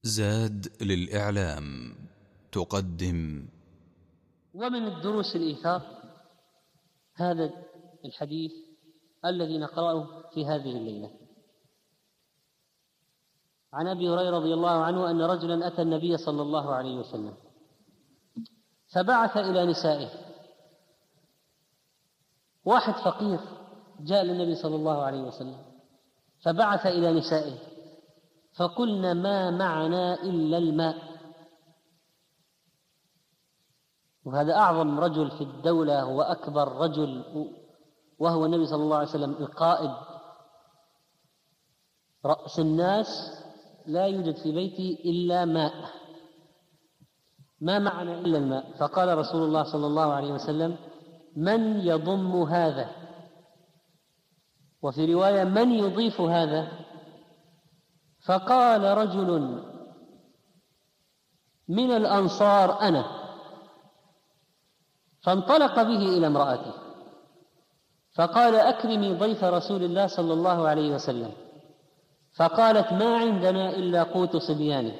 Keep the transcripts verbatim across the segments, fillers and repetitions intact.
زاد للإعلام تقدم. ومن الدروس الإيثار هذا الحديث الذي نقرأه في هذه الليلة عن أبي هريرة رضي الله عنه أن رجلا أتى النبي صلى الله عليه وسلم فبعث إلى نسائه. واحد فقير جاء للنبي صلى الله عليه وسلم فبعث إلى نسائه فقلنا ما معنا إلا الماء، وهذا أعظم رجل في الدولة وأكبر رجل وهو النبي صلى الله عليه وسلم القائد رأس الناس، لا يوجد في بيتي إلا ماء، ما معنا إلا الماء. فقال رسول الله صلى الله عليه وسلم من يضم هذا؟ وفي رواية من يضيف هذا؟ فقال رجل من الأنصار أنا، فانطلق به إلى امرأته فقال أكرمي ضيف رسول الله صلى الله عليه وسلم. فقالت ما عندنا إلا قوت صبيانه.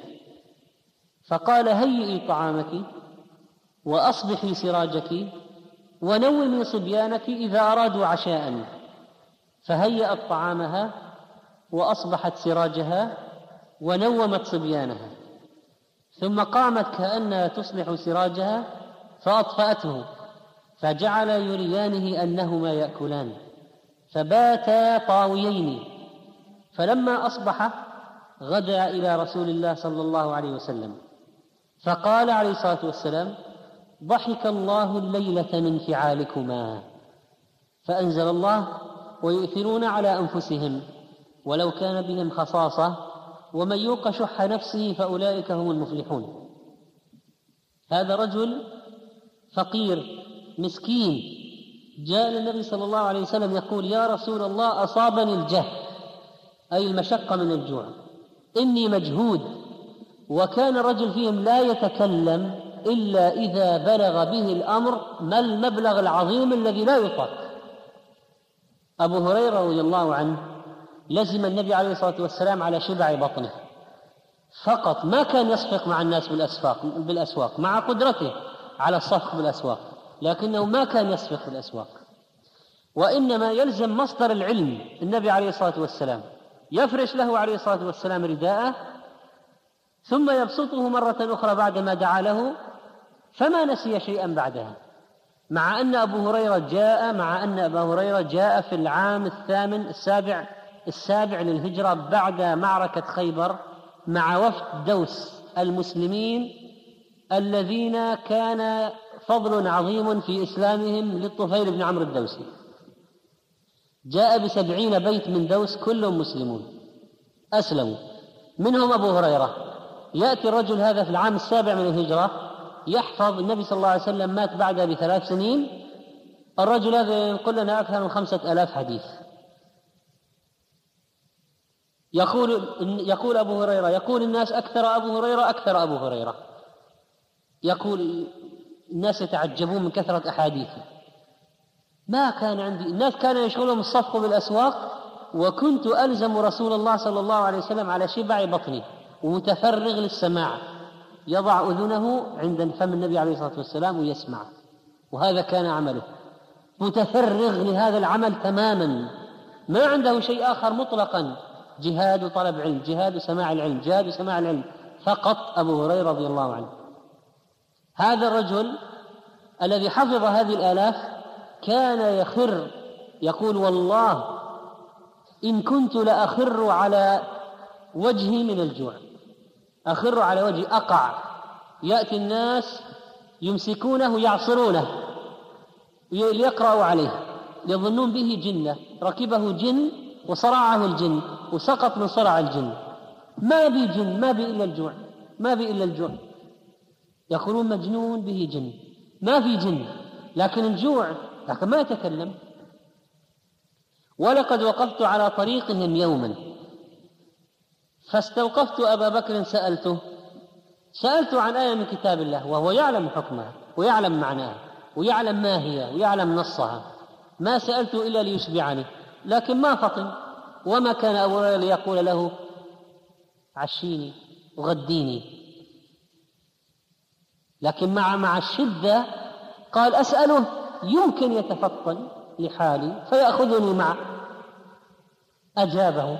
فقال هيئي طعامك وأصبحي سراجك ونومي صبيانك إذا أرادوا عشاء. فهيأت طعامها وأصبحت سراجها ونومت صبيانها، ثم قامت كأنها تصلح سراجها فأطفأته، فجعل يريانه أنهما يأكلان فباتا طاويين. فلما أصبح غدا إلى رسول الله صلى الله عليه وسلم فقال عليه الصلاة والسلام ضحك الله الليلة من فعالكما. فأنزل الله ويؤثرون على أنفسهم ولو كان بهم خصاصة ومن يوق شح نفسه فأولئك هم المفلحون. هذا رجل فقير مسكين جاء للنبي صلى الله عليه وسلم يقول يا رسول الله أصابني الجهد أي المشقة من الجوع، إني مجهود. وكان رجل فيهم لا يتكلم إلا إذا بلغ به الأمر ما المبلغ العظيم الذي لا يطاق. أبو هريرة رضي الله عنه لزم النبي عليه الصلاة والسلام على شبع بطنه فقط، ما كان يصفق مع الناس بالأسواق, بالأسواق مع قدرته على الصفق بالأسواق، لكنه ما كان يصفق بالأسواق، وإنما يلزم مصدر العلم. النبي عليه الصلاة والسلام يفرش له عليه الصلاة والسلام رداءه ثم يبسطه مرة أخرى بعدما دعا له، فما نسي شيئا بعدها. مع أن أبو هريرة جاء مع أن أبا هريرة جاء في العام الثامن السابع السابع للهجرة بعد معركة خيبر مع وفد دوس المسلمين الذين كان فضل عظيم في إسلامهم للطفيل بن عمرو الدوسي. جاء بسبعين بيت من دوس كلهم مسلمون أسلموا، منهم أبو هريرة. يأتي الرجل هذا في العام السابع من الهجرة يحفظ، النبي صلى الله عليه وسلم مات بعدها بثلاث سنين، الرجل هذا ينقل لنا أكثر من خمسة آلاف حديث. يقول, يقول أبو هريرة يقول الناس أكثر أبو هريرة أكثر أبو هريرة يقول الناس يتعجبون من كثرة أحاديثه. ما كان عندي، الناس كان يشغلهم الصفق بالأسواق، وكنت ألزم رسول الله صلى الله عليه وسلم على شبع بطني ومتفرغ للسماع، يضع أذنه عند فم النبي عليه الصلاة والسلام ويسمع، وهذا كان عمله، متفرغ لهذا العمل تماما، ما عنده شيء آخر مطلقا، جهاد وطلب علم، جهاد وسماع العلم، جهاد وسماع العلم فقط. أبو هريرة رضي الله عنه هذا الرجل الذي حفظ هذه الآلاف كان يخر يقول والله إن كنت لأخر على وجهي من الجوع، أخر على وجهي أقع. يأتي الناس يمسكونه يعصرونه ليقرأوا عليه يظنون به جنة، ركبه جن وصرعه الجن وسقط من صرع الجن. ما بي جن، ما بي إلا الجوع، ما بي إلا الجوع. يقولون مجنون به جن، ما في جن لكن الجوع، لكن ما يتكلم. ولقد وقفت على طريقهم يوما فاستوقفت أبا بكر سألته سألت عن آية من كتاب الله وهو يعلم حكمها ويعلم معناها ويعلم ما هي ويعلم نصها، ما سألته إلا ليشبعني، لكن ما فطن. وما كان أبو هريرة ليقول له عشيني غديني. لكن مع مع الشدة قال أسأله يمكن يتفطن لحالي فيأخذني معه. أجابه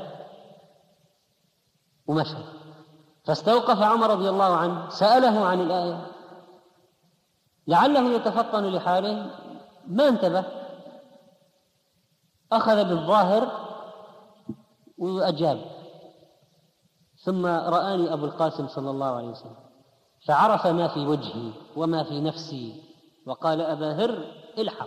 ومشى. فاستوقف عمر رضي الله عنه سأله عن الآية لعله يتفطن لحاله، ما انتبه، أخذ بالظاهر وأجاب. ثم رآني أبو القاسم صلى الله عليه وسلم فعرف ما في وجهي وما في نفسي وقال أبا هر الحق.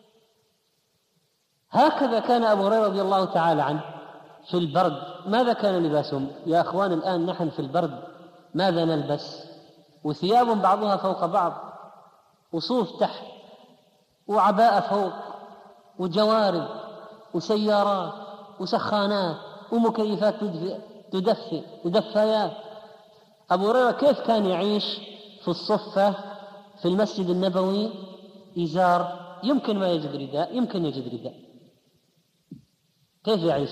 هكذا كان أبو هريرة رضي الله تعالى عنه في البرد. ماذا كان لباسهم يا أخوان؟ الآن نحن في البرد ماذا نلبس؟ وثياب بعضها فوق بعض، وصوف تحت، وعباءة فوق، وجوارب، وسيارات، وسخانات، ومكيفات تدفئ ودفايات. أبو هريرة كيف كان يعيش في الصفة في المسجد النبوي؟ إزار، يمكن ما يجد رداء، يمكن يجد رداء. كيف يعيش؟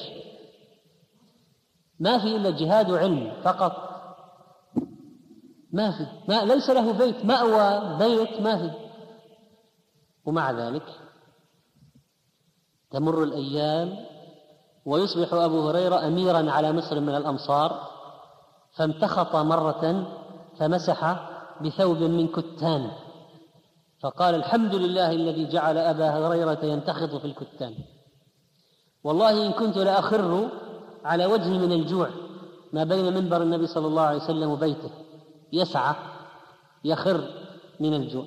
ما في إلا جهاد وعلم فقط، ما في ما ليس له بيت مأوى، بيت ما في. ومع ذلك تمر الأيام ويصبح أبو هريرة أميرا على مصر من الأمصار، فامتخط مرة فمسح بثوب من كتان فقال الحمد لله الذي جعل أبا هريرة ينتخط في الكتان. والله إن كنت لأخر على وجهي من الجوع ما بين منبر النبي صلى الله عليه وسلم وبيته، يسعى يخر من الجوع.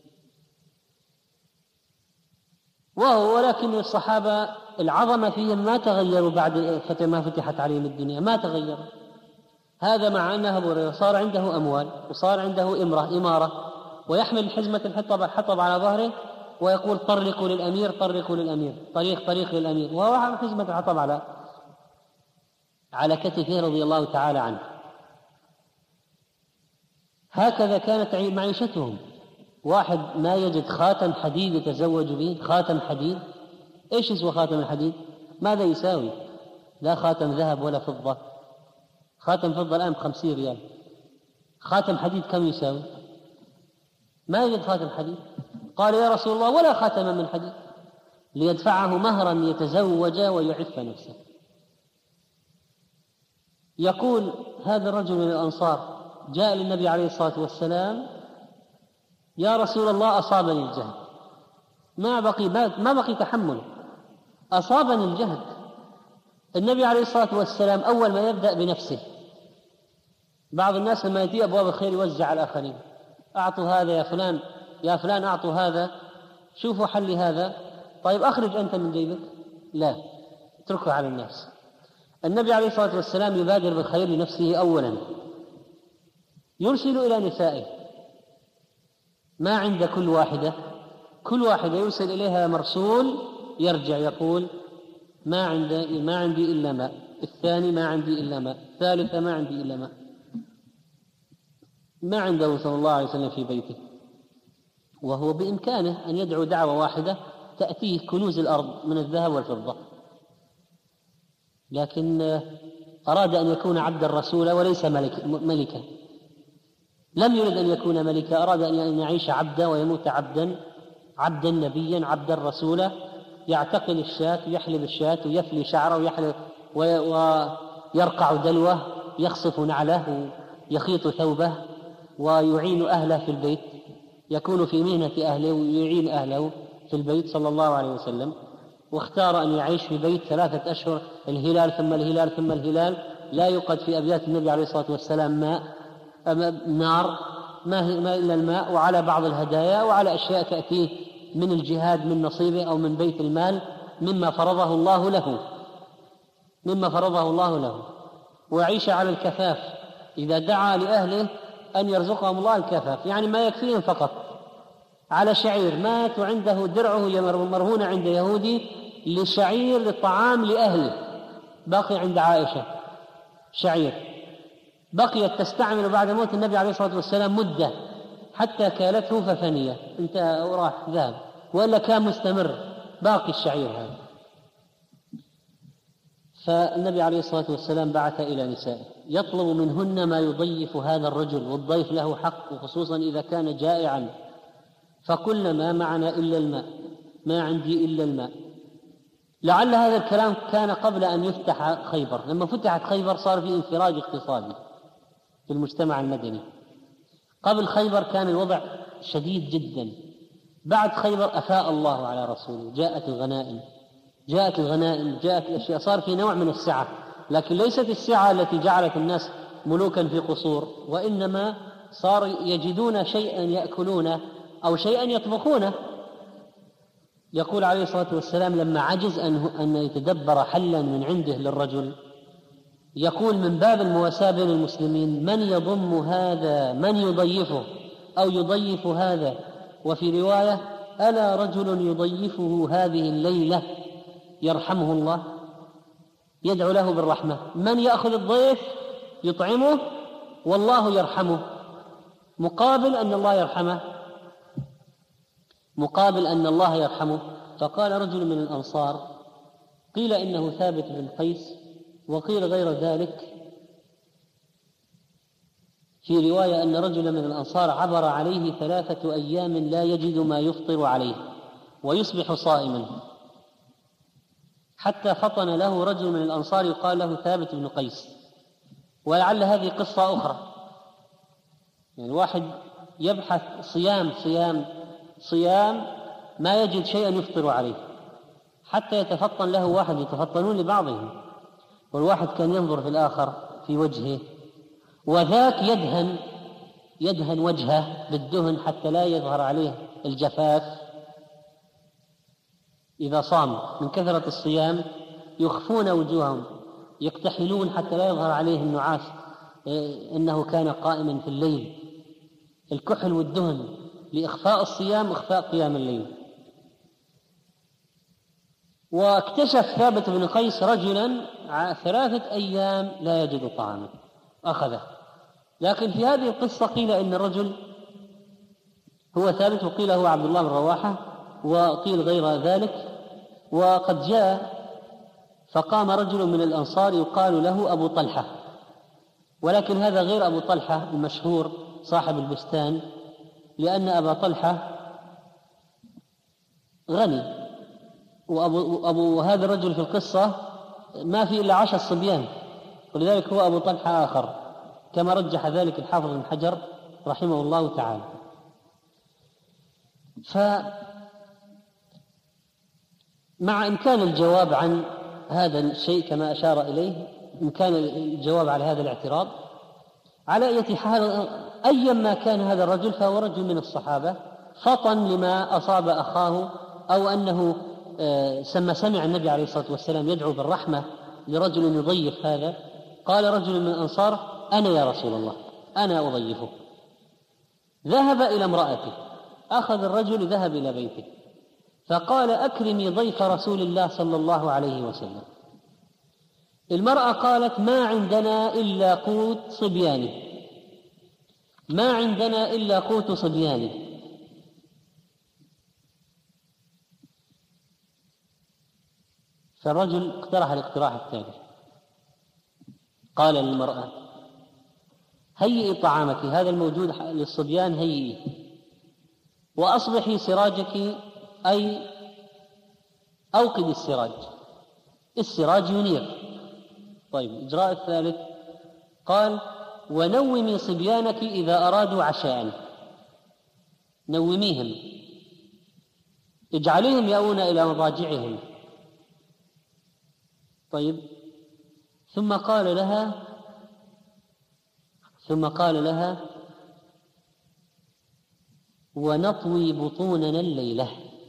وهو ولكن الصحابة العظمة فيهم ما تغيروا بعد ما فتحت عليهم الدنيا، ما تغيروا. هذا مع أنه أبو هريرة صار عنده أموال وصار عنده إمرة إمارة، ويحمل حزمة الحطب حطب على ظهره ويقول طرقوا للأمير طرقوا للأمير، طريق طريق للأمير، وهو حمل حزمة الحطب على على كتفه رضي الله تعالى عنه. هكذا كانت معيشتهم. واحد ما يجد خاتم حديد يتزوج به، خاتم حديد، ايش يسوى خاتم الحديد؟ ماذا يساوي؟ لا خاتم ذهب ولا فضة. خاتم فضة الآن بخمسين ريال، خاتم حديد كم يساوي؟ ما يجد خاتم حديد. قال يا رسول الله ولا خاتم من حديد، ليدفعه مهرا يتزوج ويعف نفسه. يقول هذا الرجل من الأنصار جاء للنبي عليه الصلاة والسلام يا رسول الله أصابني الجهد، ما بقي ما بقي تحمل، أصابني الجهد. النبي عليه الصلاة والسلام أول ما يبدأ بنفسه. بعض الناس لما يأتي أبواب الخير يوزع على الآخرين، أعطوا هذا يا فلان يا فلان أعطوا هذا، شوفوا حل هذا، طيب أخرج أنت من جيبك، لا، اتركه على الناس. النبي عليه الصلاة والسلام يبادر بالخير لنفسه أولا، يرسل إلى نسائه، ما عند كل واحدة كل واحدة يرسل إليها مرسول يرجع يقول ما عندي ما عندي إلا ماء، الثاني ما عندي إلا ماء، الثالثة ما عندي إلا ماء. ما عنده صلى الله عليه وسلم في بيته، وهو بإمكانه أن يدعو دعوة واحدة تأتيه كنوز الأرض من الذهب والفضة، لكن أراد أن يكون عبد الرسول وليس ملك ملكا. لم يرد أن يكون ملكا، أراد أن يعيش عبدا ويموت عبدا، عبدا نبيا عبدا رسولا، يعتقل الشاة يحلب الشاة ويفلي شعره ويحلب ويرقع دلوه، يخصف نعله ويخيط ثوبه ويعين أهله في البيت، يكون في مهنة أهله ويعين أهله في البيت صلى الله عليه وسلم. واختار أن يعيش في بيت ثلاثة أشهر، الهلال ثم الهلال ثم الهلال، لا يوقد في أبيات النبي عليه الصلاة والسلام ماء نار، ما إلا الماء، وعلى بعض الهدايا وعلى أشياء تأتيه من الجهاد من نصيبه أو من بيت المال مما فرضه الله له مما فرضه الله له ويعيش على الكفاف. إذا دعا لأهله أن يرزقهم الله الكفاف، يعني ما يكفيهم فقط، على شعير مات وعنده درعه مرهونة عند يهودي لشعير للطعام لأهله، باقي عند عائشة شعير، بقيت تستعمل بعد موت النبي عليه الصلاة والسلام مدة حتى كالته ففنية، انتهى وراح ذهب، وإلا كان مستمر باقي الشعير هذا. فالنبي عليه الصلاة والسلام بعث إلى نسائه يطلب منهن ما يضيف هذا الرجل، والضيف له حق، وخصوصا إذا كان جائعا، فقلن ما معنا إلا الماء، ما عندي إلا الماء. لعل هذا الكلام كان قبل أن يفتح خيبر. لما فتحت خيبر صار في انفراج اقتصادي في المجتمع المدني. قبل خيبر كان الوضع شديد جدا. بعد خيبر أفاء الله على رسوله، جاءت الغنائم جاءت الغنائم جاءت الأشياء، صار في نوع من السعة، لكن ليست السعة التي جعلت الناس ملوكا في قصور، وإنما صار يجدون شيئا يأكلونه أو شيئا يطبخونه. يقول عليه الصلاة والسلام لما عجز أن يتدبر حلا من عنده للرجل، يقول من باب المواساة بين المسلمين: من يضم هذا، من يضيفه أو يضيف هذا. وفي رواية: ألا رجل يضيفه هذه الليلة يرحمه الله، يدعو له بالرحمة. من يأخذ الضيف يطعمه والله يرحمه، مقابل أن الله يرحمه مقابل أن الله يرحمه. فقال رجل من الأنصار، قيل إنه ثابت بن قيس، وقيل غير ذلك. في رواية أن رجلا من الأنصار عبر عليه ثلاثة أيام لا يجد ما يفطر عليه ويصبح صائما، حتى فطن له رجل من الأنصار يقال له ثابت بن قيس. ولعل هذه قصة أخرى، يعني واحد يبحث صيام صيام صيام ما يجد شيئا يفطر عليه، حتى يتفطن له واحد، يتفطنون لبعضهم، والواحد كان ينظر في الآخر في وجهه، وذاك يدهن يدهن وجهه بالدهن حتى لا يظهر عليه الجفاف. إذا صام من كثرة الصيام يخفون وجوههم، يكتحلون حتى لا يظهر عليه النعاس إنه كان قائما في الليل. الكحل والدهن لإخفاء الصيام، إخفاء قيام الليل. واكتشف ثابت بن قيس رجلا ثلاثة أيام لا يجد طعاما، أخذه. لكن في هذه القصة قيل إن الرجل هو ثابت، وقيل هو عبد الله بن رواحة، وقيل غير ذلك. وقد جاء فقام رجل من الأنصار يقال له أبو طلحة، ولكن هذا غير أبو طلحة المشهور صاحب البستان، لأن أبا طلحة غني، وأبو أبو هذا الرجل في القصة ما في إلا عشر صبيان، ولذلك هو أبو طلحة آخر، كما رجح ذلك الحافظ بن حجر رحمه الله تعالى. فمع إمكان الجواب عن هذا الشيء كما أشار إليه، إمكان الجواب على هذا الاعتراض، على أي حال أيا ما كان هذا الرجل فهو رجل من الصحابة، فطن لما أصاب أخاه، أو أنه سمى سمع النبي عليه الصلاة والسلام يدعو بالرحمة لرجل يضيف هذا. قال رجل من الأنصار: أنا يا رسول الله، أنا أضيفه. ذهب إلى امرأته، أخذ الرجل ذهب إلى بيته، فقال: أكرمي ضيف رسول الله صلى الله عليه وسلم. المرأة قالت: ما عندنا إلا قوت صبيانه، ما عندنا إلا قوت صبيانه. فالرجل اقترح الاقتراح التالي، قال للمرأة: هيئي طعامك، هذا الموجود للصبيان هيئي، وأصبحي سراجك، أي أوقد السراج، السراج ينير. طيب، الإجراء الثالث قال: ونومي صبيانك إذا أرادوا عشاء، نوميهم، اجعليهم يأوون إلى مضاجعهم. طيب، ثم قال لها ثم قال لها ونطوي بطوننا الليلة،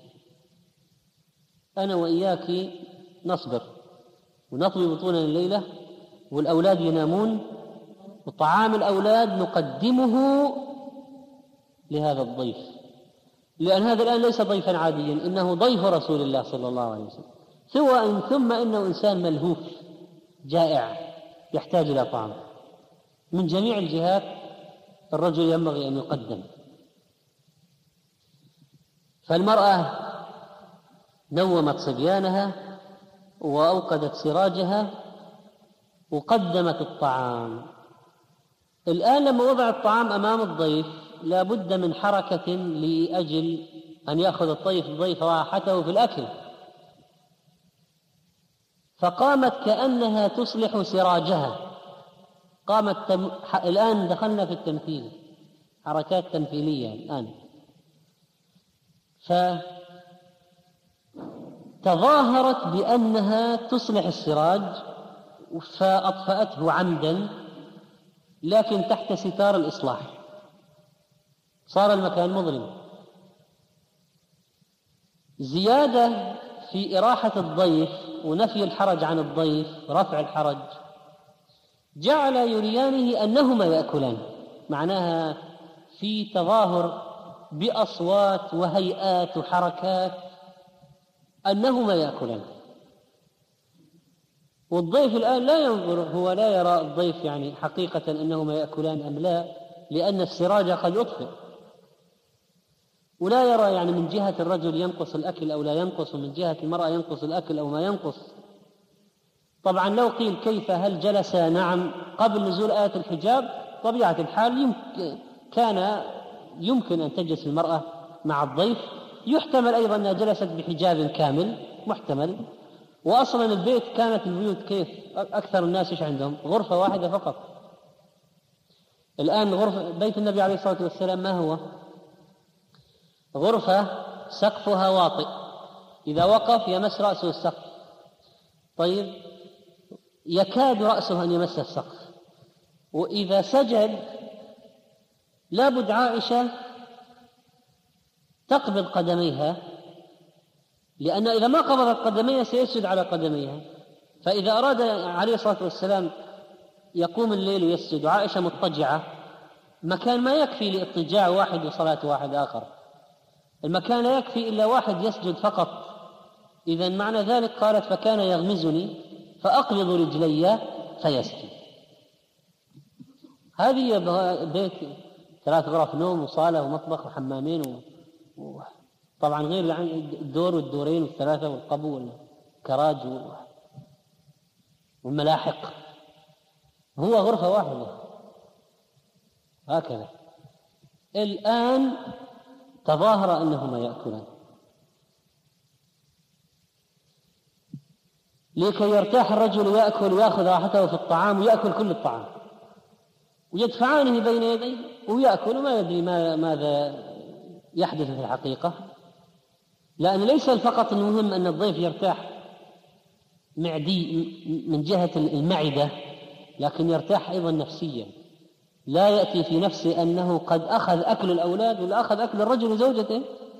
أنا وإياك نصبر ونطوي بطوننا الليلة، والأولاد ينامون، وطعام الأولاد نقدمه لهذا الضيف، لأن هذا الآن ليس ضيفا عاديا، إنه ضيف رسول الله صلى الله عليه وسلم، سواء ثم إنه إنسان ملهوف جائع يحتاج إلى طعام. من جميع الجهات الرجل ينبغي أن يقدم. فالمرأة نومت صبيانها وأوقدت سراجها، وقدمت الطعام. الآن لما وضع الطعام أمام الضيف لا بد من حركة لأجل أن يأخذ الضيف الضيف راحته في الأكل، فقامت كأنها تصلح سراجها. قامت تم... الآن دخلنا في التمثيل، حركات تمثيلية الآن. فتظاهرت بأنها تصلح السراج فأطفأته عمدا، لكن تحت ستار الإصلاح، صار المكان مظلم. زيادة في إراحة الضيف ونفي الحرج عن الضيف، رفع الحرج، جعل يريانه أنهما يأكلان، معناها في تظاهر بأصوات وهيئات وحركات أنهما يأكلان. والضيف الآن لا ينظر، هو لا يرى الضيف يعني حقيقة أنهما يأكلان أم لا، لأن السراج قد أطفئ، ولا يرى يعني من جهة الرجل ينقص الأكل أو لا ينقص، ومن جهة المرأة ينقص الأكل أو ما ينقص. طبعا لو قيل كيف هل جلس نعم قبل نزول آية الحجاب، طبيعة الحال يمكن كان يمكن أن تجلس المرأة مع الضيف، يحتمل أيضا أنها جلست بحجاب كامل، محتمل. وأصلا البيت كانت البيوت كيف أكثر الناس إيش عندهم؟ غرفة واحدة فقط. الآن غرفة بيت النبي عليه الصلاة والسلام ما هو؟ غرفة سقفها واطئ، إذا وقف يمس رأسه السقف، طيب يكاد رأسه أن يمس السقف. وإذا سجد لابد عائشة تقبض قدميها، لأن إذا ما قبضت قدميها سيسجد على قدميها. فإذا أراد عليه الصلاة والسلام يقوم الليل ويسجد وعائشة مضطجعة، مكان ما يكفي لاضطجاع واحد وصلاة واحد آخر، المكان لا يكفي إلا واحد يسجد فقط. إذن معنى ذلك قالت فكان يغمزني فأقبض رجلي فيسجد. هذه بيت ثلاث غرف نوم وصالة ومطبخ وحمامين، وطبعا غير الدور والدورين والثلاثة والقبو والكراج والملاحق، هو غرفة واحدة هكذا. الآن تظاهر أنهما يأكلان لكي يرتاح الرجل ويأكل ويأخذ راحته في الطعام ويأكل كل الطعام، ويدفعانه بين يديه ويأكل وما يدري ماذا يحدث في الحقيقة. لأن ليس فقط المهم أن الضيف يرتاح معدي من جهة المعدة، لكن يرتاح أيضا نفسيا، لا يأتي في نفسه أنه قد أخذ أكل الأولاد ولا أخذ أكل الرجل وزوجته.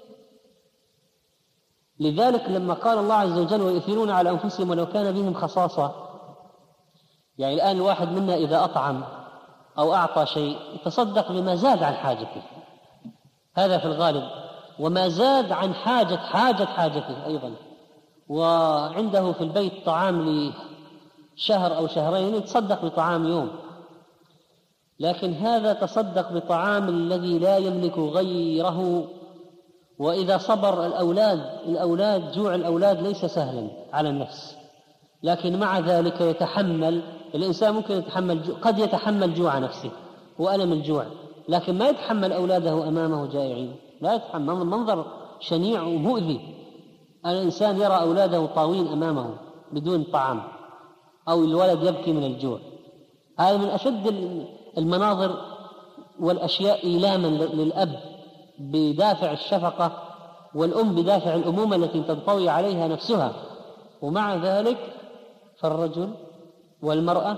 لذلك لما قال الله عز وجل ويؤثرون على أنفسهم ولو كان بهم خصاصة، يعني الآن الواحد منا إذا أطعم أو أعطى شيء يتصدق بما زاد عن حاجته، هذا في الغالب، وما زاد عن حاجة حاجة حاجته أيضا. وعنده في البيت طعام لشهر أو شهرين يتصدق بطعام يوم، لكن هذا تصدق بطعام الذي لا يملك غيره. وإذا صبر الأولاد الأولاد جوع الأولاد ليس سهلا على النفس، لكن مع ذلك يتحمل الإنسان، ممكن يتحمل جو... قد يتحمل جوع نفسه وألم الجوع، لكن ما يتحمل أولاده أمامه جائعين، لا يتحمل. منظر شنيع ومؤذي الإنسان يرى أولاده طاوين أمامه بدون طعام، أو الولد يبكي من الجوع. هذا من أشد المناظر والأشياء إيلاما للأب بدافع الشفقة، والأم بدافع الأمومة التي تنطوي عليها نفسها. ومع ذلك فالرجل والمرأة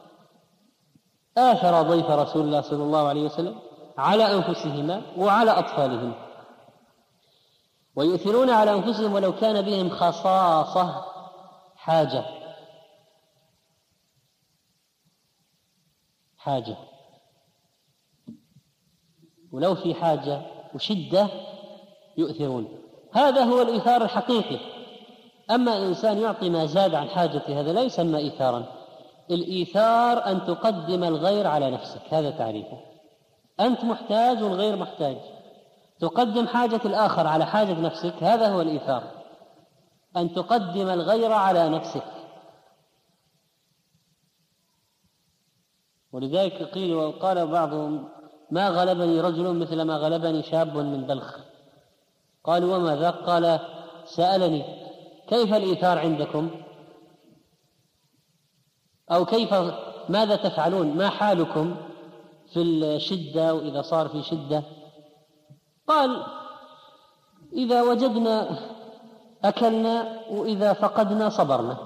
آثر ضيف رسول الله صلى الله عليه وسلم على أنفسهما وعلى أطفالهم، ويؤثرون على أنفسهم ولو كان بهم خصاصة، حاجة حاجة ولو في حاجة وشدة يؤثرون. هذا هو الإيثار الحقيقي. أما الإنسان يعطي ما زاد عن حاجته هذا لا يسمى إيثارا. الإيثار أن تقدم الغير على نفسك، هذا تعريفه. أنت محتاج والغير محتاج، تقدم حاجة الآخر على حاجة نفسك، هذا هو الإيثار، أن تقدم الغير على نفسك. ولذلك قيل وقال بعضهم: ما غلبني رجل مثل ما غلبني شاب من بلخ. قالوا: وما ذاك؟ قال: سألني كيف الإيثار عندكم، أو كيف ماذا تفعلون، ما حالكم في الشدة وإذا صار في شدة؟ قال: إذا وجدنا أكلنا وإذا فقدنا صبرنا.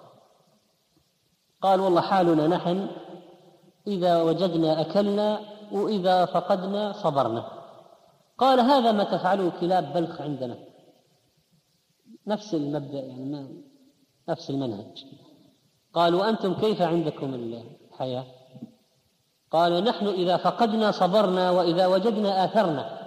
قال: والله حالنا نحن إذا وجدنا أكلنا وإذا فقدنا صبرنا. قال: هذا ما تفعله كلاب بلخ عندنا، نفس المبدأ يعني نفس المنهج. قال: وأنتم كيف عندكم الحياة؟ قال: نحن إذا فقدنا صبرنا وإذا وجدنا آثرنا.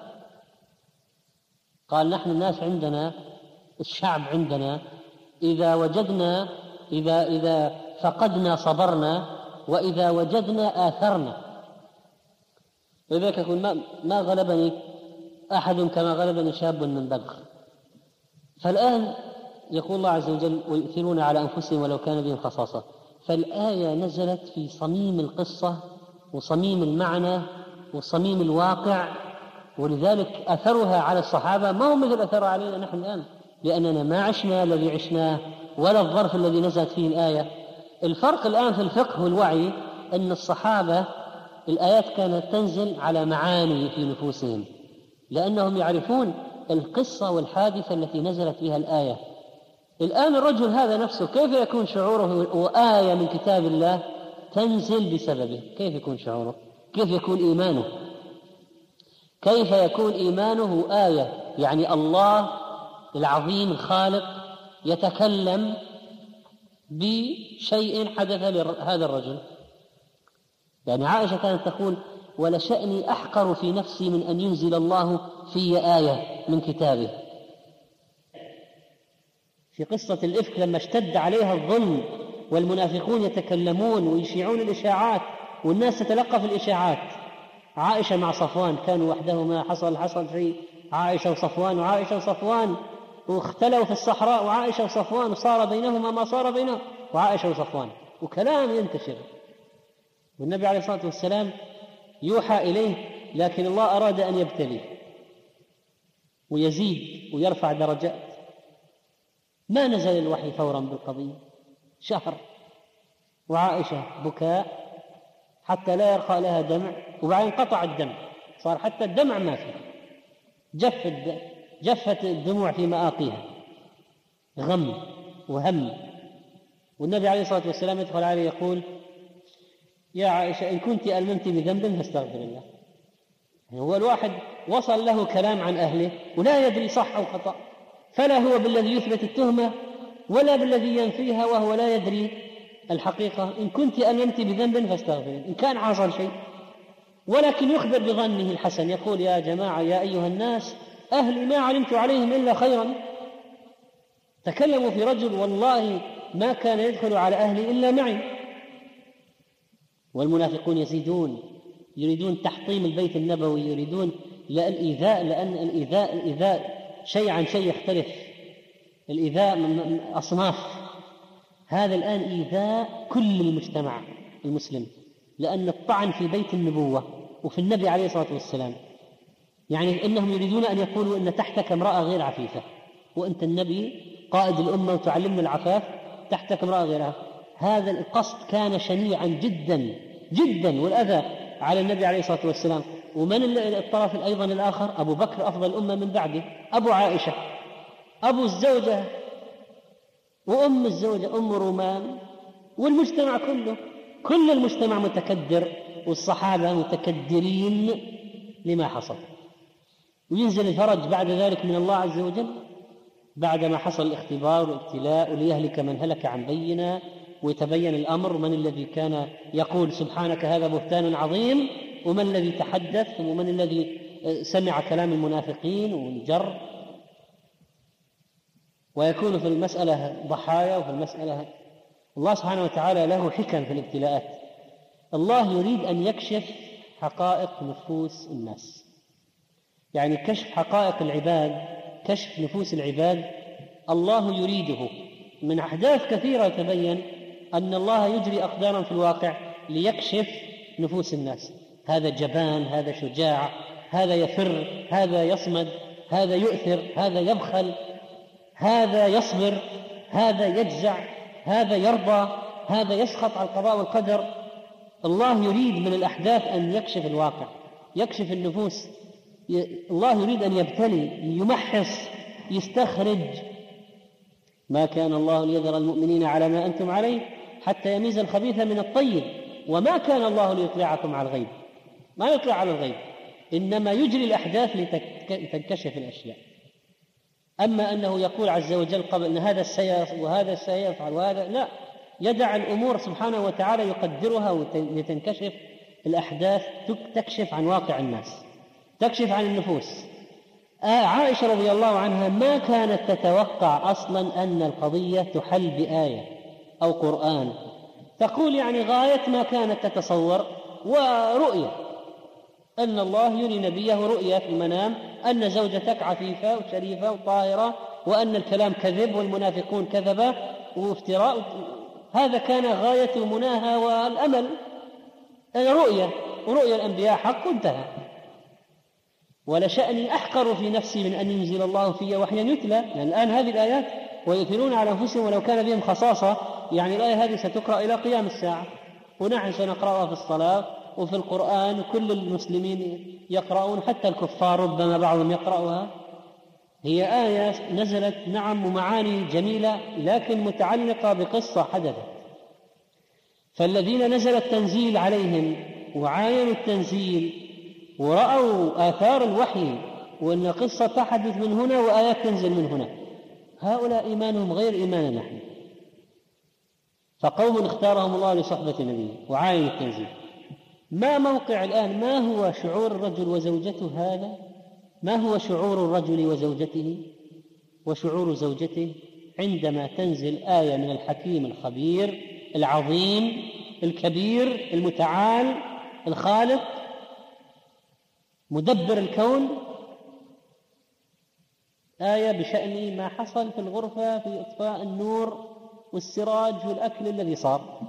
قال: نحن الناس عندنا، الشعب عندنا، إذا وجدنا إذا إذا فقدنا صبرنا وإذا وجدنا آثرنا. لذلك يقول: ما, ما غلبني أحد كما غلبني شاب من بلخ. فالآن يقول الله عز وجل: ويؤثرون على أنفسهم ولو كان بهم خصاصة. فالآية نزلت في صميم القصة وصميم المعنى وصميم الواقع، ولذلك أثرها على الصحابة ما هو مثل أثرها علينا نحن الآن، لأننا ما عشنا الذي عشناه ولا الظرف الذي نزلت فيه الآية. الفرق الآن في الفقه والوعي أن الصحابة الآيات كانت تنزل على معاني في نفوسهم، لأنهم يعرفون القصة والحادثة التي نزلت بها الآية. الآن الرجل هذا نفسه كيف يكون شعوره وآية من كتاب الله تنزل بسببه؟ كيف يكون شعوره؟ كيف يكون إيمانه؟ كيف يكون إيمانه آية؟ يعني الله العظيم الخالق يتكلم بشيء حدث لهذا الرجل. يعني عائشة كانت تقول: ولشأني أحقر في نفسي من أن ينزل الله في آية من كتابه. في قصة الإفك لما اشتد عليها الظلم والمنافقون يتكلمون ويشيعون الإشاعات والناس تتلقى في الإشاعات، عائشة مع صفوان كانوا وحدهما، حصل حصل شيء، عائشة وصفوان وعائشة وصفوان، واختلوا في الصحراء وعائشة وصفوان، وصار بينهما ما صار بينهم وعائشة وصفوان، وكلام ينتشر. والنبي عليه الصلاة والسلام يوحى إليه، لكن الله أراد أن يبتليه ويزيد ويرفع درجات. ما نزل الوحي فورا بالقضية، شهر، وعائشة بكاء حتى لا يرخى لها دمع، وبعدين قطع الدمع، صار حتى الدمع ما فيه، جف جفت الدموع في مآقيها، غم وهم. والنبي عليه الصلاة والسلام يدخل عليه يقول: يا عائشة إن كنت ألممت بذنب فاستغفر الله. هو الواحد وصل له كلام عن أهله ولا يدري صح أو خطأ، فلا هو بالذي يثبت التهمة ولا بالذي ينفيها وهو لا يدري الحقيقة. إن كنت ألممت بذنب فاستغفر، إن كان حصل شيء، ولكن يخبر بظنه الحسن، يقول: يا جماعة يا أيها الناس أهلي ما علمت عليهم إلا خيرا. تكلموا في رجل والله ما كان يدخل على أهلي إلا معي. والمنافقون يزيدون، يريدون تحطيم البيت النبوي، يريدون الإيذاء، لأن الإيذاء الإيذاء شيء عن شيء يختلف، الإيذاء من أصناف. هذا الآن إيذاء كل المجتمع المسلم، لأن الطعن في بيت النبوة وفي النبي عليه الصلاة والسلام، يعني إنهم يريدون أن يقولوا إن تحتك امرأة غير عفيفة، وأنت النبي قائد الأمة وتعلمنا العفاف، تحتك امرأة غير عفيفة. هذا القصد كان شنيعا جدا جدا، والأذى على النبي عليه الصلاة والسلام. ومن الطرف أيضا الآخر؟ أبو بكر أفضل الأمة من بعده، أبو عائشة، أبو الزوجة وأم الزوجة أم رومان، والمجتمع كله، كل المجتمع متكدر، والصحابة متكدرين لما حصل. وينزل الفرج بعد ذلك من الله عز وجل بعدما حصل الاختبار والابتلاء، وليهلك من هلك عن بينة، ويتبين الأمر، من الذي كان يقول سبحانك هذا بهتان عظيم، ومن الذي تحدث، ومن الذي سمع كلام المنافقين وانجر. ويكون في المسألة ضحايا، وفي المسألة الله سبحانه وتعالى له حكم في الابتلاءات. الله يريد أن يكشف حقائق نفوس الناس، يعني كشف حقائق العباد، كشف نفوس العباد الله يريده. من أحداث كثيرة تبين أن الله يجري أقدارا في الواقع ليكشف نفوس الناس، هذا جبان، هذا شجاع، هذا يفر، هذا يصمد، هذا يؤثر، هذا يبخل، هذا يصبر، هذا يجزع، هذا يرضى، هذا يسخط على القضاء والقدر. الله يريد من الأحداث أن يكشف الواقع، يكشف النفوس. الله يريد أن يبتلي، يمحص، يستخرج. ما كان الله ليذر المؤمنين على ما أنتم عليه حتى يميز الخبيث من الطيب، وما كان الله ليطلعكم على الغيب، ما يطلع على الغيب، إنما يجري الأحداث لتنكشف الأشياء. أما أنه يقول عز وجل قبل أن هذا سيفعل وهذا سيفعل وهذا، لا، يدع الأمور سبحانه وتعالى يقدرها وتنكشف الأحداث، تكشف عن واقع الناس، تكشف عن النفوس. آه عائشة رضي الله عنها ما كانت تتوقع أصلا أن القضية تحل بآية أو قرآن، تقول يعني غاية ما كانت تتصور ورؤية أن الله يري نبيه رؤية في المنام أن زوجتك عفيفة وشريفة وطاهرة، وأن الكلام كذب والمنافقون كذبة وافتراء. هذا كان غاية مناها والأمل، رؤية، ورؤية الأنبياء حق وانتهى. ولشأني أحقر في نفسي من أن ينزل الله في وحيا يتلى، لأن الآن هذه الآيات ويؤثرون على أنفسهم ولو كان بهم خصاصة، يعني الآية هذه ستقرأ إلى قيام الساعة، ونحن سنقرأها في الصلاة وفي القرآن، وكل المسلمين يقرؤون، حتى الكفار ربما بعضهم يقرأها. هي آية نزلت نعم ومعاني جميلة، لكن متعلقة بقصة حدثت. فالذين نزل التنزيل عليهم وعاينوا التنزيل ورأوا آثار الوحي، وأن قصة تحدث من هنا وآيات تنزل من هنا، هؤلاء إيمانهم غير إيمان نحن. فقوم اختارهم الله لصحبة نبيه وعاينوا التنزيل. ما موقع الآن، ما هو شعور الرجل وزوجته هذا؟ ما هو شعور الرجل وزوجته وشعور زوجته عندما تنزل آية من الحكيم الخبير العظيم الكبير المتعال الخالق مدبر الكون، آية بشأن ما حصل في الغرفة في إطفاء النور والسراج والأكل الذي صار.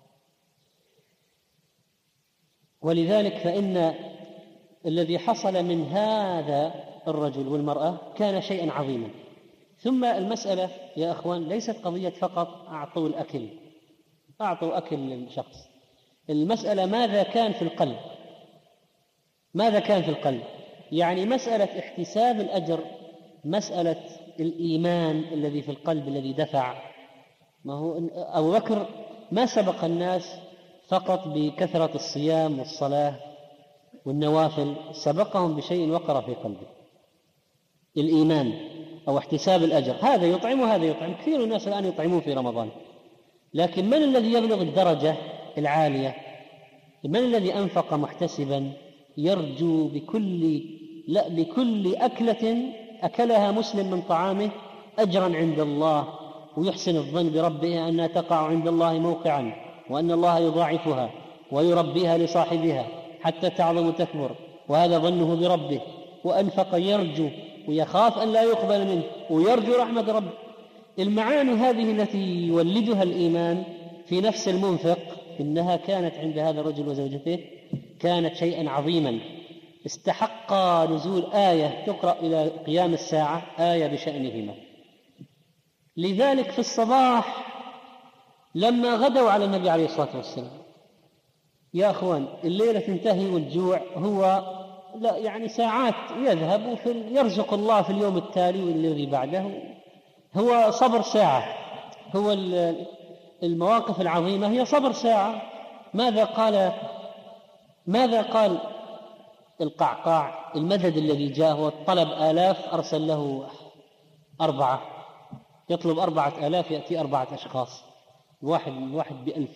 ولذلك فإن الذي حصل من هذا الرجل والمرأة كان شيئا عظيما. ثم المسألة يا أخوان ليست قضية فقط أعطوا الأكل، أعطوا أكل للشخص، المسألة ماذا كان في القلب، ماذا كان في القلب. يعني مسألة احتساب الأجر، مسألة الإيمان الذي في القلب الذي دفع. ما هو أبو بكر ما سبق الناس فقط بكثرة الصيام والصلاة والنوافل، سبقهم بشيء وقر في قلبه، الإيمان أو احتساب الأجر. هذا يطعم وهذا يطعم، كثير من الناس الآن يطعمون في رمضان، لكن من الذي يبلغ الدرجة العالية؟ من الذي أنفق محتسبا يرجو بكل لا بكل أكلة أكلها مسلم من طعامه أجرا عند الله، ويحسن الظن بربه أنها تقع عند الله موقعا، وأن الله يضاعفها ويربيها لصاحبها حتى تعظم وتكبر، وهذا ظنه بربه. وأنفق يرجو ويخاف أن لا يقبل منه ويرجو رحمة ربه. المعاني هذه التي يولدها الإيمان في نفس المنفق إنها كانت عند هذا الرجل وزوجته كانت شيئا عظيما، استحق نزول آية تقرأ إلى قيام الساعة، آية بشأنهما. لذلك في الصباح لما غدوا على النبي عليه الصلاة والسلام، يا أخوان الليلة تنتهي والجوع هو لا يعني ساعات يذهب وفي يرزق الله في اليوم التالي والذي بعده، هو صبر ساعة. هو المواقف العظيمة هي صبر ساعة. ماذا قال ماذا قال القعقاع؟ المدد الذي جاء وطلب آلاف أرسل له أربعة، يطلب أربعة آلاف يأتي أربعة أشخاص، واحد واحد بألف.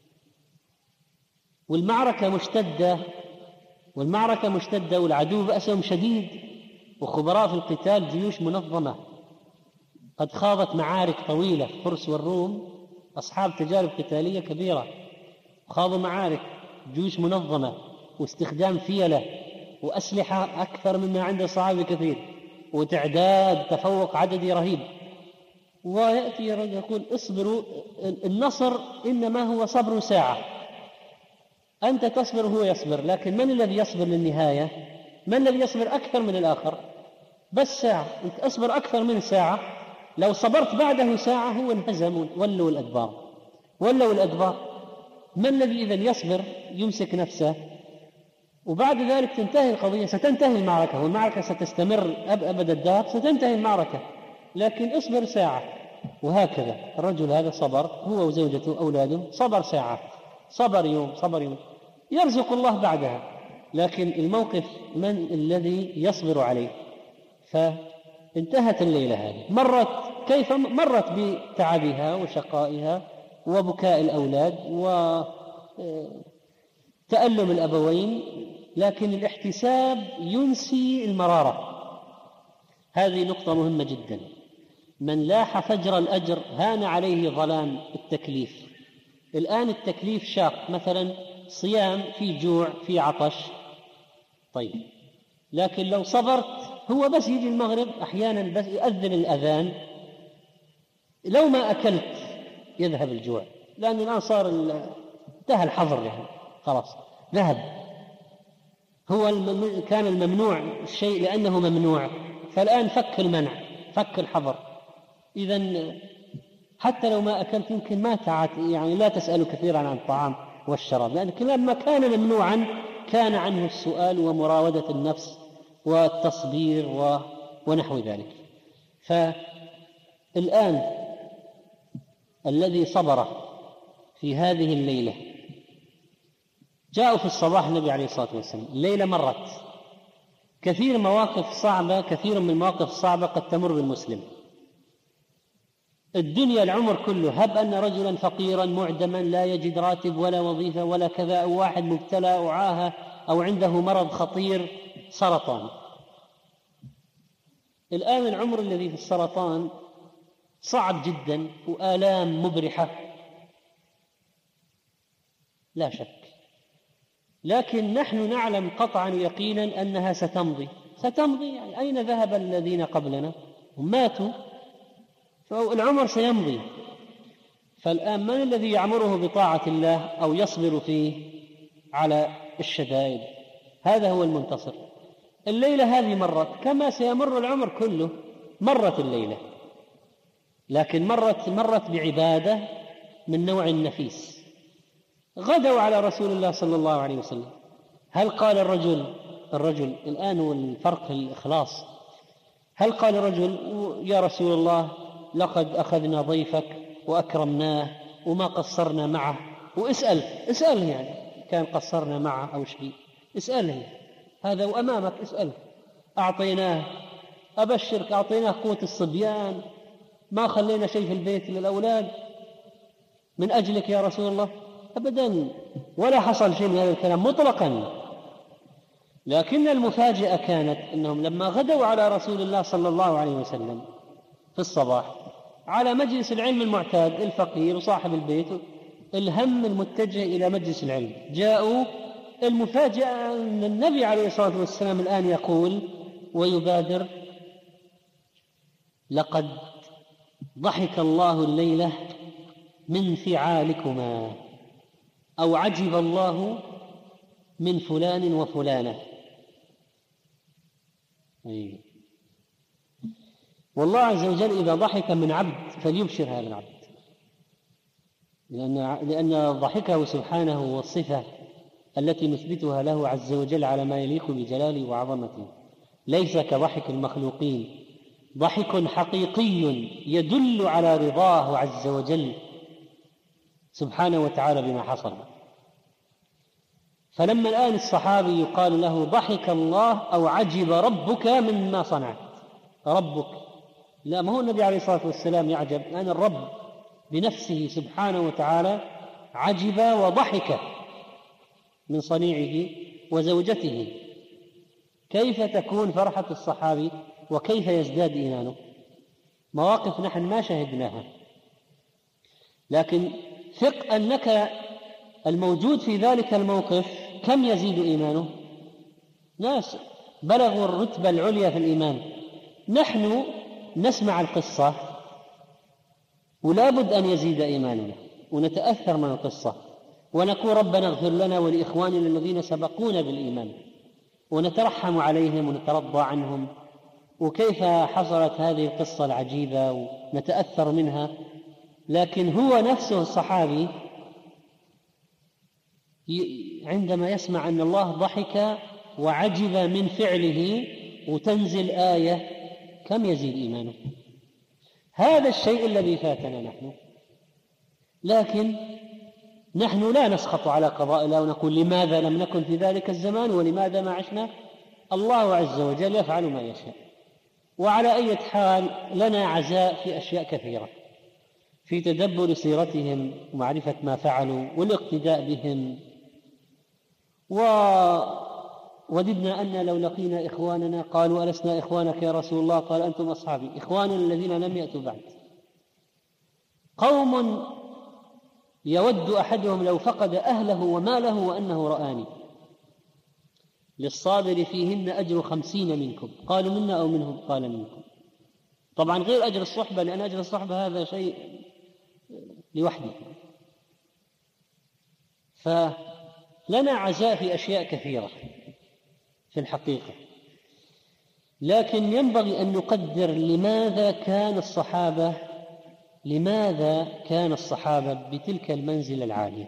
والمعركة مشتدة والمعركة مشتدة والعدو بأسهم شديد، وخبراء في القتال جيوش منظمة قد خاضت معارك طويلة. الفرس والروم أصحاب تجارب قتالية كبيرة، خاضوا معارك، جيوش منظمة واستخدام فيلة وأسلحة أكثر مما عند الصحابة كثير، وتعداد تفوق عددي رهيب. ويأتي رجل يقول اصبروا، النصر إنما هو صبر ساعة. أنت تصبر وهو يصبر، لكن من الذي يصبر للنهاية؟ من الذي يصبر أكثر من الآخر؟ بس ساعة، أنت أصبر أكثر من ساعة، لو صبرت بعده ساعة هو انهزم ولوا الأدبار ولوا الأدبار. من الذي إذن يصبر يمسك نفسه وبعد ذلك تنتهي القضية، ستنتهي المعركة والمعركة ستستمر أبد الدهر، ستنتهي المعركة، لكن اصبر ساعة. وهكذا الرجل هذا صبر، هو وزوجته أولاده، صبر ساعة، صبر يوم، صبر يوم، يرزق الله بعدها. لكن الموقف من الذي يصبر عليه؟ فانتهت الليلة هذه، مرت كيف مرت بتعبها وشقائها وبكاء الأولاد وتألم الأبوين، لكن الاحتساب ينسي المرارة. هذه نقطة مهمة جدا. من لاح فجر الأجر هان عليه ظلام التكليف. الآن التكليف شاق، مثلا صيام في جوع في عطش، طيب، لكن لو صبرت هو بس يجي المغرب أحيانا بس يؤذن الأذان، لو ما أكلت يذهب الجوع، لأن الآن صار انتهى الحظر، يعني خلاص ذهب. هو الم... كان الممنوع الشيء لأنه ممنوع، فالآن فك المنع، فك الحظر. إذن حتى لو ما أكلت يمكن ما تعت، يعني لا تسأل كثيرا عن الطعام والشراب، لأن لما كان ممنوعا كان عنه السؤال ومراودة النفس والتصبير و... ونحو ذلك. فالآن الذي صبر في هذه الليلة، جاءوا في الصباح النبي عليه الصلاة والسلام، الليلة مرت كثير مواقف صعبة، كثير من المواقف الصعبة قد تمر بالمسلم. الدنيا العمر كله، هب أن رجلا فقيرا معدما لا يجد راتب ولا وظيفة ولا كذا، أو واحد مبتلى أو عاهة أو عنده مرض خطير، سرطان. الآن العمر الذي في السرطان صعب جدا وآلام مبرحة لا شك، لكن نحن نعلم قطعا يقينا أنها ستمضي ستمضي يعني أين ذهب الذين قبلنا؟ هم ماتوا، فالعمر سيمضي. فالآن من الذي يعمره بطاعة الله أو يصبر فيه على الشدائد؟ هذا هو المنتصر. الليلة هذه مرت كما سيمر العمر كله، مرت الليلة، لكن مرت مرت بعبادة من نوع نفيس. غدوا على رسول الله صلى الله عليه وسلم، هل قال الرجل الرجل الآن والفرق في الإخلاص، هل قال الرجل يا رسول الله لقد أخذنا ضيفك وأكرمناه وما قصرنا معه؟ واسأل اسأله يعني كان قصرنا معه أو شيء، اسأله هذا وأمامك، اسأله. أعطيناه، أبشرك أعطيناه قوت الصبيان، ما خلينا شيء في البيت للأولاد من أجلك يا رسول الله أبدا، ولا حصل شيء من هذا الكلام مطلقا. لكن المفاجأة كانت أنهم لما غدوا على رسول الله صلى الله عليه وسلم في الصباح على مجلس العلم المعتاد، الفقير وصاحب البيت الهم المتجه إلى مجلس العلم، جاءوا. المفاجأة أن النبي عليه الصلاة والسلام الآن يقول ويبادر: لقد ضحك الله الليلة من فعالكما، أو عجب الله من فلان وفلانة. أيه. والله عز وجل إذا ضحك من عبد فليبشر هذا العبد، لأن لأن ضحكه سبحانه هو الصفة التي نثبتها له عز وجل على ما يليق بجلاله وعظمته، ليس كضحك المخلوقين، ضحك حقيقي يدل على رضاه عز وجل سبحانه وتعالى بما حصل. فلما الآن الصحابي يقال له ضحك الله أو عجب ربك مما صنعت، ربك لا، ما هو النبي عليه الصلاة والسلام يعجب، لأن الرب بنفسه سبحانه وتعالى عجب وضحك من صنيعه وزوجته. كيف تكون فرحة الصحابي وكيف يزداد إيمانه؟ مواقف نحن ما شهدناها، لكن ثق أنك الموجود في ذلك الموقف كم يزيد إيمانه. ناس بلغوا الرتبة العليا في الإيمان، نحن نسمع القصة ولا بد أن يزيد إيماننا ونتأثر من القصة ونقول ربنا اغفر لنا ولإخواننا الذين سبقونا بالإيمان، ونترحم عليهم ونترضى عنهم. وكيف حصلت هذه القصة العجيبة ونتأثر منها، لكن هو نفسه الصحابي عندما يسمع أن الله ضحك وعجب من فعله وتنزل آية كم يزيد إيمانه. هذا الشيء الذي فاتنا نحن. لكن نحن لا نسخط على قضاء الله ونقول لماذا لم نكن في ذلك الزمان ولماذا ما عشنا. الله عز وجل يفعل ما يشاء. وعلى أي حال لنا عزاء في أشياء كثيرة، في تدبر سيرتهم ومعرفة ما فعلوا والاقتداء بهم. ووددنا أن لو لقينا إخواننا قالوا ألسنا إخوانك يا رسول الله؟ قال أنتم أصحابي. إخواننا الذين لم يأتوا بعد قوم يود أحدهم لو فقد أهله وماله وأنه رآني، للصابر فيهن أجر خمسين منكم. قالوا منا أو منهم؟ قال منكم. طبعا غير أجر الصحبة، لأن أجر الصحبة هذا شيء لوحده. فلنا عزاء في أشياء كثيرة في الحقيقة، لكن ينبغي أن نقدر لماذا كان الصحابة لماذا كان الصحابة بتلك المنزلة العالية.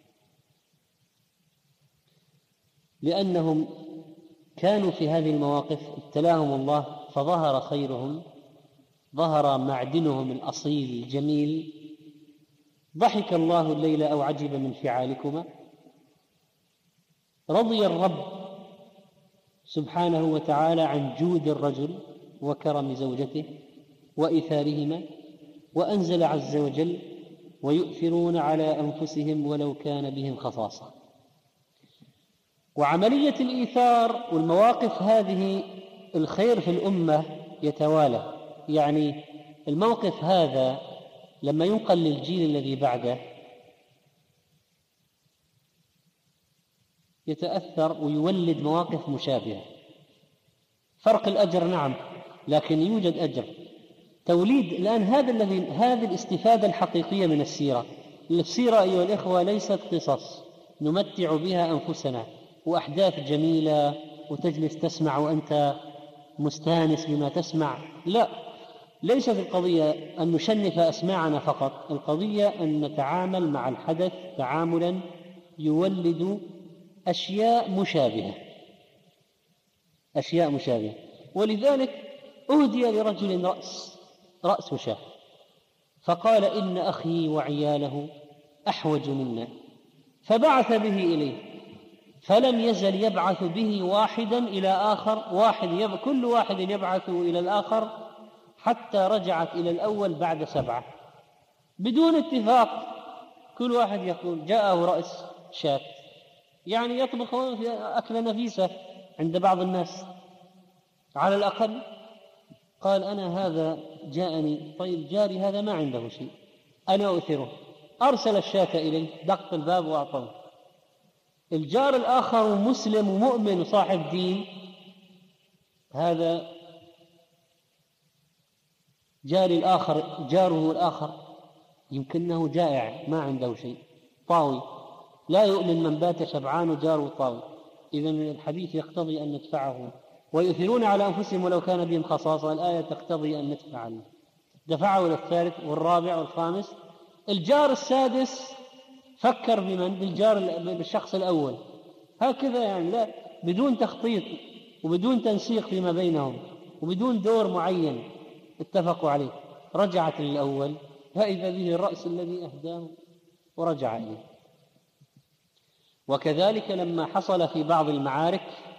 لأنهم كانوا في هذه المواقف ابتلاهم الله فظهر خيرهم، ظهر معدنهم الأصيل الجميل. ضحك الله الليل أو عجب من فعالكما. رضي الرب سبحانه وتعالى عن جود الرجل وكرم زوجته وإيثارهما، وأنزل عز وجل ويؤثرون على أنفسهم ولو كان بهم خصاصة. وعملية الإيثار والمواقف هذه الخير في الأمة يتوالى. يعني الموقف هذا لما ينقل للجيل الذي بعده يتأثر ويولد مواقف مشابهة. فرق الأجر نعم، لكن يوجد أجر توليد. الآن هذا الذي هذه الاستفادة الحقيقية من السيرة. السيرة أيها الإخوة ليست قصص نمتع بها أنفسنا وأحداث جميلة وتجلس تسمع وأنت مستانس بما تسمع. لا، ليست القضية أن نشنف أسماعنا فقط، القضية أن نتعامل مع الحدث تعاملا يولد أشياء مشابهة أشياء مشابهة ولذلك أهدي لرجل رأس رأس شاه، فقال إن أخي وعياله أحوج منا، فبعث به إليه، فلم يزل يبعث به واحدا إلى آخر، واحد يب... كل واحد يبعث إلى الآخر حتى رجعت إلى الأول بعد سبعة بدون اتفاق. كل واحد يقول جاءه رأس شاة، يعني يطبخ أكل نفيسة عند بعض الناس على الأقل. قال أنا هذا جاءني، طيب جاري هذا ما عنده شيء، أنا أؤثره. أرسل الشاة إليه، دق الباب وأعطاه. الجار الآخر مسلم ومؤمن وصاحب دين، هذا جاري الآخر جاره الآخر يمكنه جائع ما عنده شيء، طاوي، لا يؤمن من بات شبعان وجاره طاوي. إذن الحديث يقتضي أن ندفعه. ويؤثرون على أنفسهم ولو كان بهم خصاصة، الآية تقتضي أن ندفع عنه. دفعه إلى الثالث والرابع والخامس. الجار السادس فكر بمن؟ بالجار بالشخص الأول. هكذا يعني، لا بدون تخطيط وبدون تنسيق فيما بينهم وبدون دور معين اتفقوا عليه. رجعت للأول فإذا به الرأس الذي أهداه ورجع إليه. وكذلك لما حصل في بعض المعارك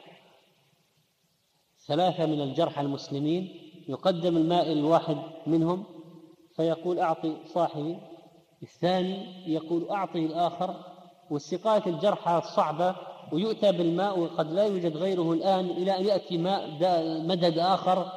ثلاثة من الجرحى المسلمين، يقدم الماء الواحد منهم فيقول أعطي صاحبي، الثاني يقول أعطي الآخر، والسقاية الجرحى الصعبة ويؤتى بالماء وقد لا يوجد غيره الآن إلى أن يأتي ماء مدد آخر،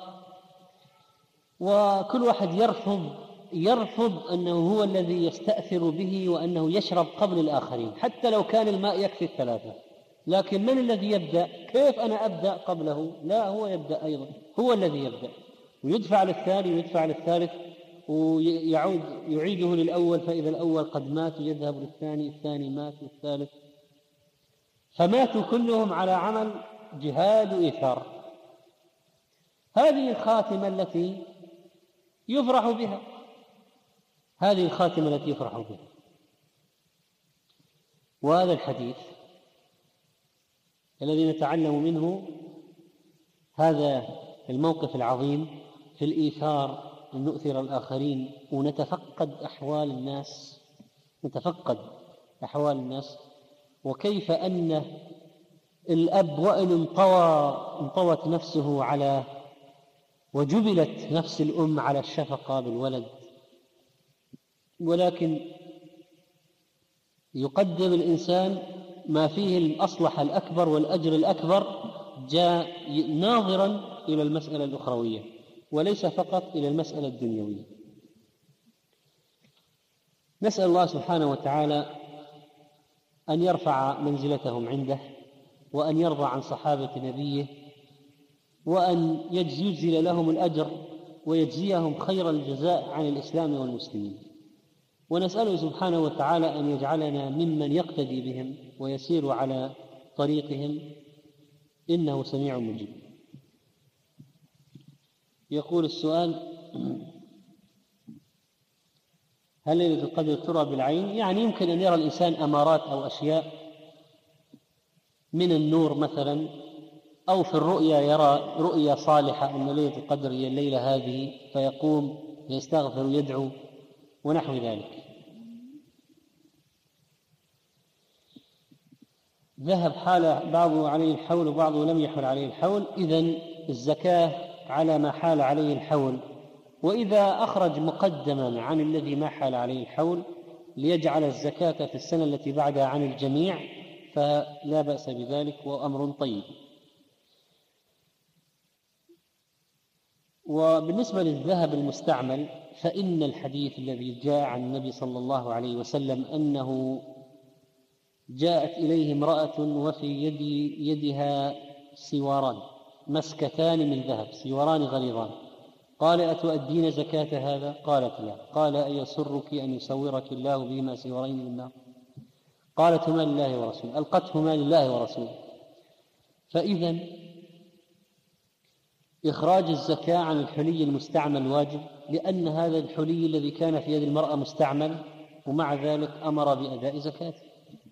وكل واحد يرفض يرفض أنه هو الذي يستأثر به وأنه يشرب قبل الآخرين حتى لو كان الماء يكفي الثلاثة. لكن من الذي يبدأ؟ كيف أنا أبدأ قبله؟ لا، هو يبدأ أيضا، هو الذي يبدأ، ويدفع للثاني ويدفع للثالث. ويعود يعيده للأول، فإذا الأول قد مات يذهب للثاني، الثاني مات والثالث، فماتوا كلهم على عمل جهاد وإيثار. هذه الخاتمة التي يفرح بها، هذه الخاتمة التي يفرح بها. وهذا الحديث الذي نتعلم منه هذا الموقف العظيم في الإيثار، أن نؤثر الآخرين ونتفقد أحوال الناس، نتفقد أحوال الناس، وكيف أن الأب وإن انطوى انطوت نفسه على وجبلت نفس الأم على الشفقة بالولد، ولكن يقدم الإنسان ما فيه الأصلح الأكبر والأجر الأكبر، جاء ناظرا إلى المسألة الأخروية وليس فقط إلى المسألة الدنيوية. نسأل الله سبحانه وتعالى أن يرفع منزلتهم عنده، وأن يرضى عن صحابة نبيه، وأن يجزل لهم الأجر ويجزيهم خير الجزاء عن الإسلام والمسلمين. ونسأله سبحانه وتعالى أن يجعلنا ممن يقتدي بهم ويسير على طريقهم، إنه سميع مجيب. يقول السؤال: هل ليلة القدر ترى بالعين؟ يعني يمكن أن يرى الإنسان أمارات أو أشياء من النور مثلا، أو في الرؤيا يرى رؤيا صالحة أن ليلة القدر هي الليلة هذه، فيقوم يستغفر ويدعو ونحو ذلك. ذهب حال بعضه عليه الحول وبعضه لم يحل عليه الحول، إذن الزكاة على ما حال عليه الحول، وإذا أخرج مقدما عن الذي ما حال عليه الحول ليجعل الزكاة في السنة التي بعدها عن الجميع فلا بأس بذلك، وأمر طيب. وبالنسبة للذهب المستعمل، فإن الحديث الذي جاء عن النبي صلى الله عليه وسلم أنه جاءت إليه امرأة وفي يد يدها سواران مسكتان من ذهب، سواران غليظان، قال: أتؤدين زكاة هذا؟ قالت: لا. قال: أيسرك أن يسورك الله بهما سوارين من النار؟ قالت: هما لله ورسوله. ألقتهما لله ورسوله. فإذا إخراج الزكاة عن الحلي المستعمل واجب، لأن هذا الحلي الذي كان في يد المرأة مستعمل، ومع ذلك أمر بأداء زكاته.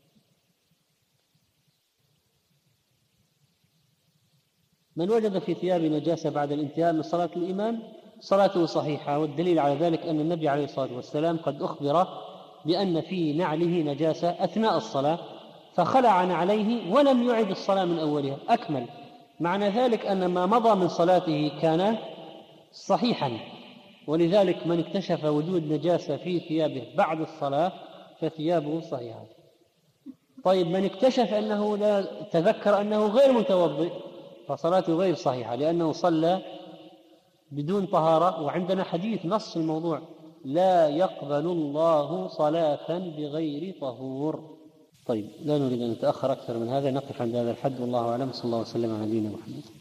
من وجد في ثياب نجاسة بعد الانتهاء من صلاة الإمام صلاته صحيحة، والدليل على ذلك أن النبي عليه الصلاة والسلام قد أخبر بأن في نعله نجاسة أثناء الصلاة فخلع نعليه ولم يعد الصلاة من أولها، أكمل. معنى ذلك أن ما مضى من صلاته كان صحيحا، ولذلك من اكتشف وجود نجاسة في ثيابه بعد الصلاة فثيابه صحيحة. طيب، من اكتشف أنه لا تذكر أنه غير متوضئ فصلاته غير صحيحة، لأنه صلى بدون طهارة، وعندنا حديث نص الموضوع: لا يقبل الله صلاة بغير طهور. طيب، لا نريد أن نتأخر أكثر من هذا، نقف عند هذا الحد، والله أعلم. صلى الله وسلم على نبينا محمد.